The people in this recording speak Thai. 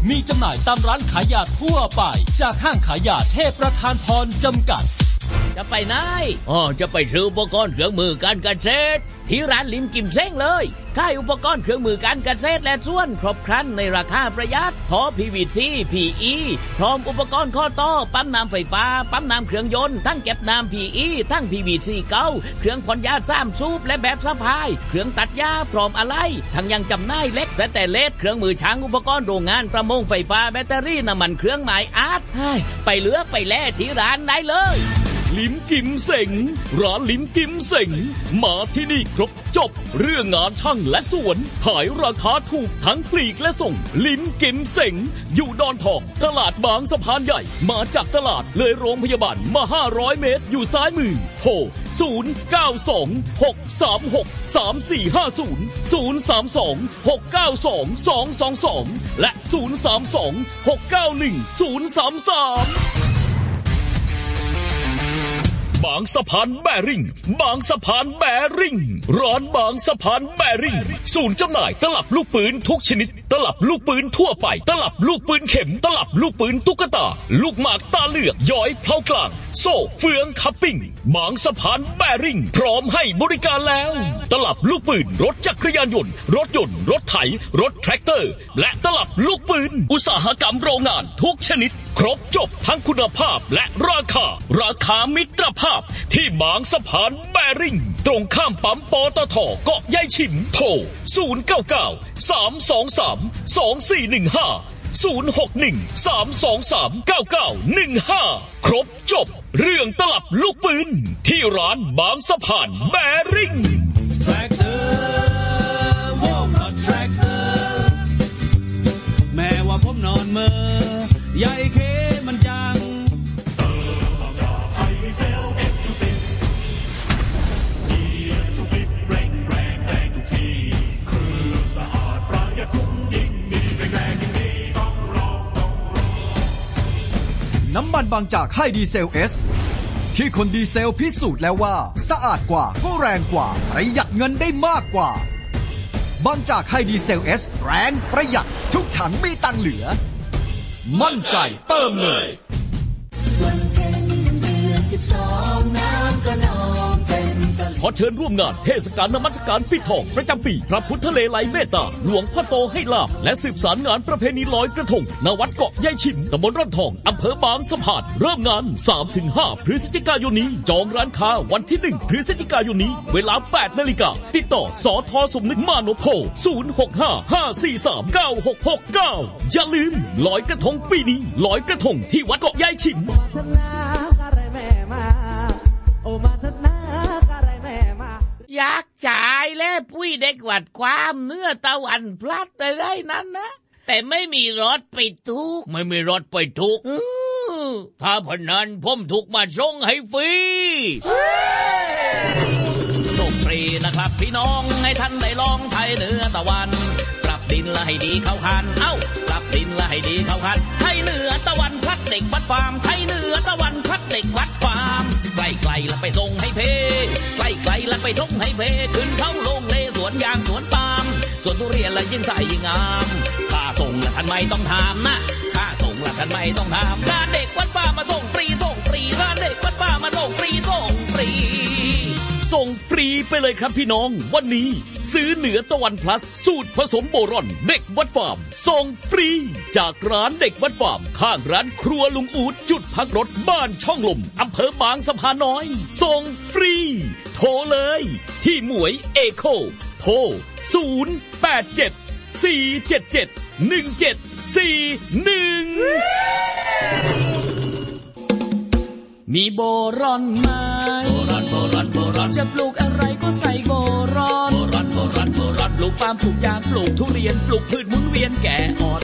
มีจำหน่ายตามร้านขายยาทั่วไปจากห้างขายยาเทพประธานพรจำกัดจะไปไหนจะไปซื้ออุปกรณ์เครื่องมือการเกษตรที่ร้านลิมกิมเซ้งเลยขายอุปกรณ์เครื่องมือการเกษตรและส่วนครบครันในราคาประหยัดท่อ PVC PE พร้อมอุปกรณ์ข้อต่อปั๊มน้ำไฟฟ้าปั๊มน้ำเครื่องยนต์ทั้งเก็บน้ำ PE ทั้ง PVC เก่าเครื่องพ่นยา3สูบและแบบสะพายเครื่องตัดหญ้าพร้อมอะไรทั้งยังจำหน่ายเหล็กสแตนเลสเครื่องมือช่างอุปกรณ์โรงงานประมงไฟฟ้าแบตเตอรี่น้ำมันเครื่องหมายอาร์ตไปเหลือไปแล่ที่ร้านได้เลยลิมกิมเส็งร้านลิมกิมเส็งมาที่นี่ครบจบเรื่องงานช่างและสวนขายราคาถูกทั้งปลีกและส่งลิมกิมเส็งอยู่ดอนทองตลาดบางสะพานใหญ่มาจากตลาดเลยโรงพยาบาลมา500เมตรอยู่ซ้ายมือโทร0926326340 032 692 222และ032 691 033บางสะพานแบริ่งบางสะพานแบริ่งร้านบางสะพานแบริ่งศูนย์จำหน่ายตลับลูกปืนทุกชนิดตลับลูกปืนทั่วไปตลับลูกปืนเข็มตลับลูกปืนตุ๊กตาลูกหมากตาเหลือกย้อยเพลากลางโซ่เฟืองคัพปิ้งบางสะพานแบริ่งพร้อมให้บริการแล้วตลับลูกปืนรถจักรยานยนต์รถยนต์รถไถรถแทรกเตอร์และตลับลูกปืนอุตสาหกรรมโรงงานทุกชนิดครบจบทั้งคุณภาพและราคามิตรภาพที่บางสะพานแบริ่งตรงข้ามปั๊มปตท.เกาะยายฉิมโทร0993232415 061323991 ครบจบเรื่องตลับลูกปืนที่ร้านบางสะพานแบริ่งแม้ว่าผมนอนเมื่อใหญ่เคมันจังน้ำมันบางจากให้ดีเซล S ที่คนดีเซลพิสูจน์แล้วว่าสะอาดกว่าก็แรงกว่าประหยัดเงินได้มากกว่าบางจากให้ดีเซล S แรงประหยัดทุกถังมีตังเหลือมั่นใจเติมเลยขอเชิญร่วมงานเทศกาลนมัสการปิดทองประจำปีพระพุทธเลไลเมตตาหลวงพ่อโตให้ลาภและสืบสารงานประเพณีลอยกระทงณวัดเกาะยายฉิมตำบลร่อนทองอำเภอบางสะพานเริ่มงาน 3-5 พฤศจิกายนนี้จองร้านค้าวันที่1พฤศจิกายนนี้เวลา 8 นาฬิกาติดต่อสท.สมนึกมานพโทร0655439669อย่าลืมลอยกระทงปีนี้ลอยกระทงที่วัดเกาะยายฉิมอยากจ่ายแล้วปุ้ยเด็กวัดความเนื้อตะวันพลัดแต่ได้นั้นนะแต่ไม่มีรถไปทุกไม่มีรถไปทุกถ้าพนันผมถูกมาส่งให้ฟรีส่งฟรีนะครับพี่น้องให้ท่านได้ลองไทยเนื้อตะวันปรับดินละให้ดีเข้าคันปรับดินละให้ดีเข้าคันไทยเนื้อตะวันพลัดเด็กวัดฟาร์มไทยเนื้อตะวันพลัดเด็กวัดฟาร์มไกลๆแล้วไปส่งให้เพไกลๆแล้วไปส่งให้เพขึ้นเข้าลงเลสวนยางสวนปาล์มสวนทุเรียนและยิ่งใส่ยิ่งงามค่าส่งละท่านไม่ต้องถามนะค่าส่งละท่านไม่ต้องถามร้านเด็กวัดฟาร์มมาส่งฟรีร้านเด็กวัดฟาร์มมาส่งฟรีส่งฟรีไปเลยครับพี่น้องวันนี้ซื้อเหนือตะวันพลัสสูตรผสมโบรอนเด็กวัดฟาร์มส่งฟรีจากร้านเด็กวัดฟาร์มข้างร้านครัวลุงอูดจุดพักรถบ้านช่องลมอำเภอบางสะพานน้อยส่งฟรีโทรเลยที่หมวยเอโคโทร0874771741มีโบรอนไหมโบรอนจะปลูกอะไรก็ใส่โบรอนปลูกปาล์มปลูกยางปลูกทุเรียนปลูกพืชหมุนเวียนแก่อ่อน